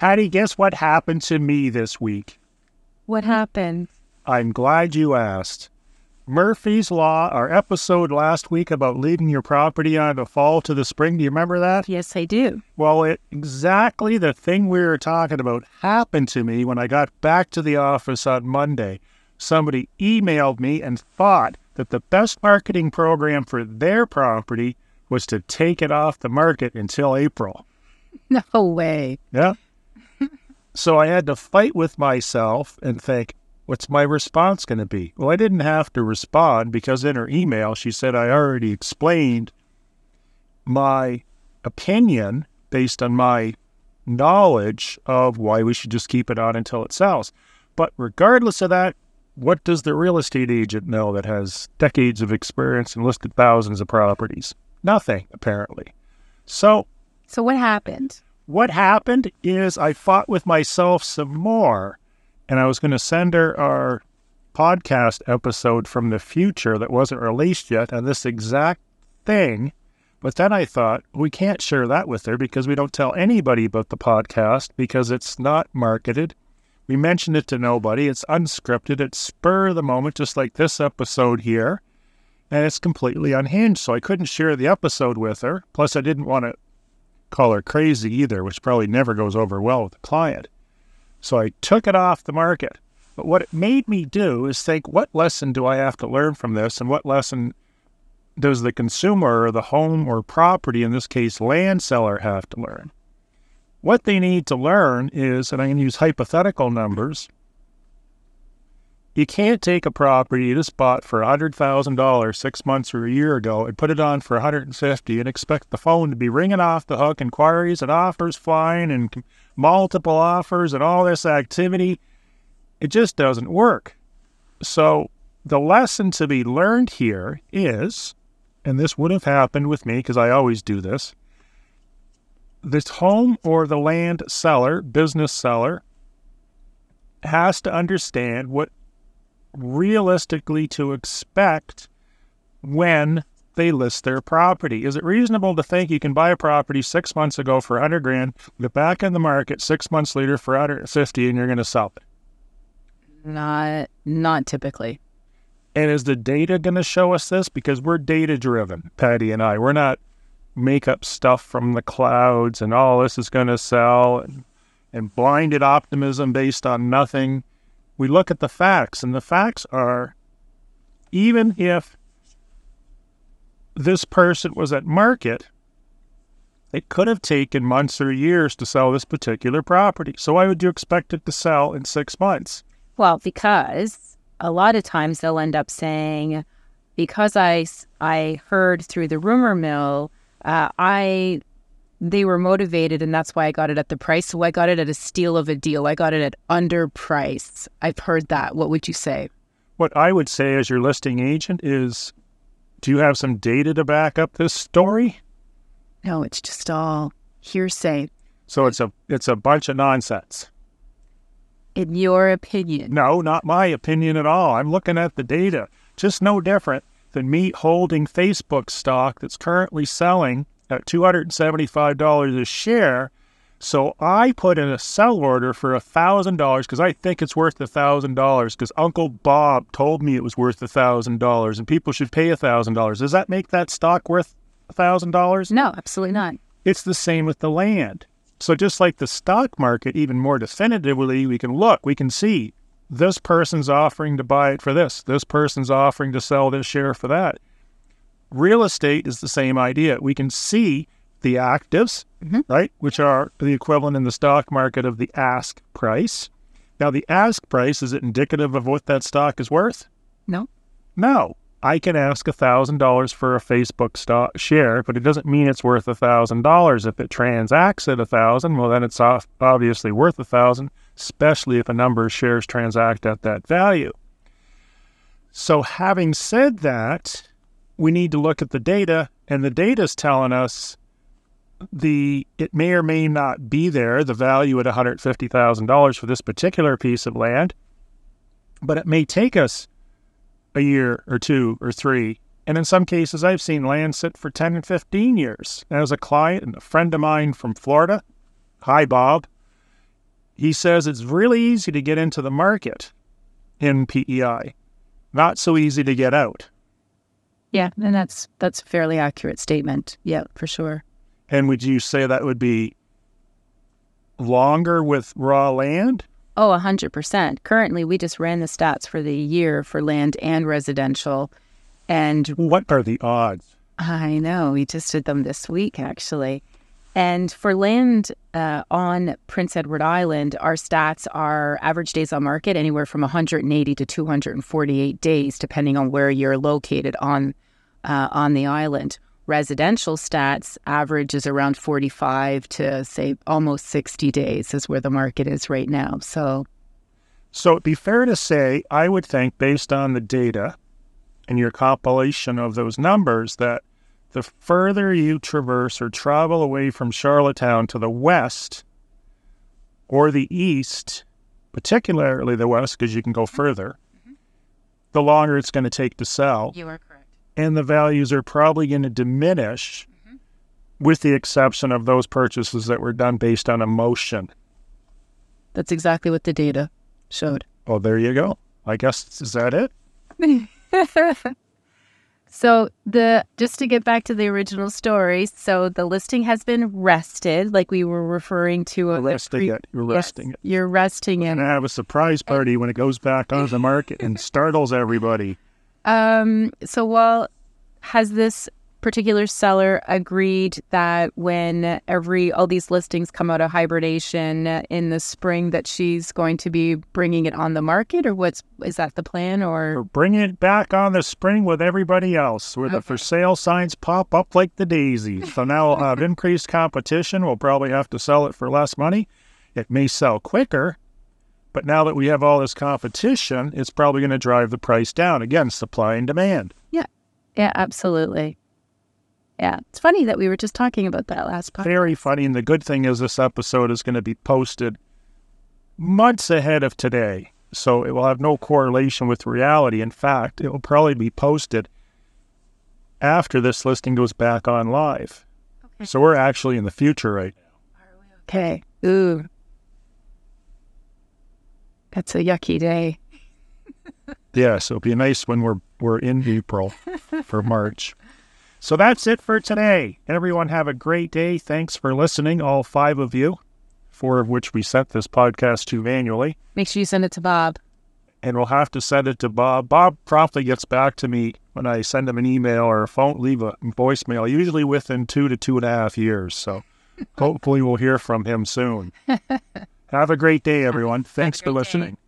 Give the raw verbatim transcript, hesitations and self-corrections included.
Patty, guess what happened to me this week? What happened? I'm glad you asked. Murphy's Law, our episode last week about leaving your property on the fall to the spring, do you remember that? Yes, I do. Well, it, exactly the thing we were talking about happened to me when I got back to the office on Monday. Somebody emailed me and thought that the best marketing program for their property was to take it off the market until April. No way. Yeah. So I had to fight with myself and think, what's my response going to be? Well, I didn't have to respond because in her email, she said I already explained my opinion based on my knowledge of why we should just keep it on until it sells. But regardless of that, what does the real estate agent know that has decades of experience and listed thousands of properties? Nothing, apparently. So, So what happened? what happened is I fought with myself some more, and I was going to send her our podcast episode from the future that wasn't released yet on this exact thing. But then I thought, we can't share that with her because we don't tell anybody about the podcast because it's not marketed. We mentioned it to nobody. It's unscripted. It's spur of the moment, just like this episode here. And it's completely unhinged. So I couldn't share the episode with her. Plus, I didn't want to call her crazy either, which probably never goes over well with the client. So I took it off the market. But what it made me do is think, what lesson do I have to learn from this? And what lesson does the consumer or the home or property, in this case, land seller, have to learn? What they need to learn is, and I'm going to use hypothetical numbers, you can't take a property you just bought for one hundred thousand dollars six months or a year ago and put it on for one hundred fifty and expect the phone to be ringing off the hook, inquiries and offers flying and multiple offers and all this activity. It just doesn't work. So the lesson to be learned here is, and this would have happened with me because I always do this, this home or the land seller, business seller, has to understand what realistically to expect when they list their property. Is it reasonable to think you can buy a property six months ago for one hundred grand, get back in the market six months later for one hundred fifty and you're going to sell it? Not, not typically. And is the data going to show us this? Because we're data driven, Patty and I. We're not make up stuff from the clouds and all this is going to sell and, and blinded optimism based on nothing. We look at the facts, and the facts are, even if this person was at market, it could have taken months or years to sell this particular property. So why would you expect it to sell in six months? Well, because a lot of times they'll end up saying, because I, I heard through the rumor mill, uh, I... they were motivated, and that's why I got it at the price. So I got it at a steal of a deal. I got it at under price. I've heard that. What would you say? What I would say as your listing agent is, do you have some data to back up this story? No, it's just all hearsay. So it's a it's a bunch of nonsense. In your opinion? No, not my opinion at all. I'm looking at the data. Just no different than me holding Facebook stock that's currently selling at two hundred seventy-five dollars a share. So I put in a sell order for one thousand dollars because I think it's worth one thousand dollars because Uncle Bob told me it was worth one thousand dollars and people should pay one thousand dollars. Does that make that stock worth one thousand dollars? No, absolutely not. It's the same with the land. So just like the stock market, even more definitively, we can look, we can see this person's offering to buy it for this. This person's offering to sell this share for that. Real estate is the same idea. We can see the actives, mm-hmm. right, which are the equivalent in the stock market of the ask price. Now, the ask price, is it indicative of what that stock is worth? No. No. I can ask one thousand dollars for a Facebook stock share, but it doesn't mean it's worth one thousand dollars. If it transacts at one thousand dollars, well, then it's obviously worth one thousand dollars, especially if a number of shares transact at that value. So having said that, we need to look at the data, and the data is telling us the it may or may not be there, the value at one hundred fifty thousand dollars for this particular piece of land, but it may take us a year or two or three. And in some cases, I've seen land sit for ten and fifteen years. As a client and a friend of mine from Florida, hi, Bob, he says it's really easy to get into the market in P E I, not so easy to get out. Yeah, and that's that's a fairly accurate statement. Yeah, for sure. And would you say that would be longer with raw land? Oh, one hundred percent. Currently, we just ran the stats for the year for land and residential. And what are the odds? I know, we just did them this week, actually. And for land uh, on Prince Edward Island, our stats are average days on market anywhere from one hundred eighty to two hundred forty-eight days, depending on where you're located on uh, on the island. Residential stats average is around forty-five to, say, almost sixty days is where the market is right now. So, so it'd be fair to say, I would think, based on the data and your compilation of those numbers, that the further you traverse or travel away from Charlottetown to the west or the east, particularly the west, because you can go further, mm-hmm. the longer it's going to take to sell. You are correct. And the values are probably going to diminish, mm-hmm. with the exception of those purchases that were done based on emotion. That's exactly what the data showed. Oh, there you go. I guess, is that it? So the just to get back to the original story, so the listing has been rested, like we were referring to. We're resting pre- it. You're yes, resting it. You're resting it. And have a surprise party when it goes back onto the market and startles everybody. Um. So while has this particular seller agreed that when every all these listings come out of hibernation in the spring that she's going to be bringing it on the market, or what's is that the plan? Or We're bringing it back on the spring with everybody else, where okay. the for sale signs pop up like the daisies. So now we'll have increased competition. We'll probably have to sell it for less money. It may sell quicker, but now that we have all this competition, it's probably going to drive the price down. Again, supply and demand. Yeah, yeah, absolutely. Yeah, it's funny that we were just talking about that last podcast. Very funny, and the good thing is this episode is going to be posted months ahead of today, so it will have no correlation with reality. In fact, it will probably be posted after this listing goes back on live. Okay. So we're actually in the future right now. Okay. Ooh. That's a yucky day. Yeah, so it'll be nice when we're we're in April for March. So that's it for today. Everyone have a great day. Thanks for listening, all five of you, four of which we sent this podcast to manually. Make sure you send it to Bob. And we'll have to send it to Bob. Bob promptly gets back to me when I send him an email or a phone, leave a voicemail, usually within two to two and a half years. So hopefully we'll hear from him soon. Have a great day, everyone. Thanks for listening. Day.